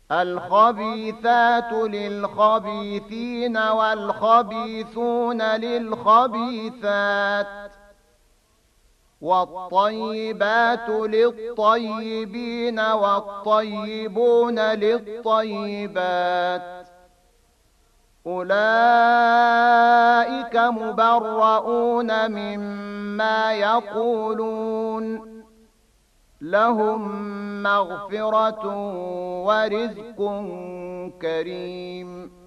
الخبيثات للخبيثين والخبيثون للخبيثات والطيبات للطيبين والطيبون للطيبات أولئك مبرؤون مما يقولون لهم مغفرة ورزق كريم